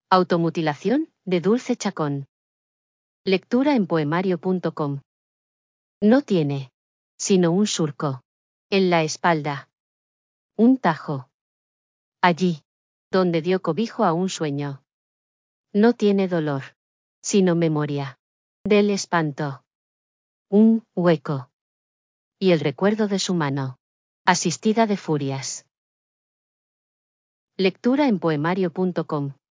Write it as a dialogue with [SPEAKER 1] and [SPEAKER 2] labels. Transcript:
[SPEAKER 1] Automutilación, de Dulce Chacón. Lectura en poemario.com. No tiene, sino un surco. En la espalda. Un tajo. Allí, donde dio cobijo a un sueño. No tiene dolor, sino memoria. Del espanto. Un hueco. Y el recuerdo de su mano. Asistida de furias. Lectura en poemario.com.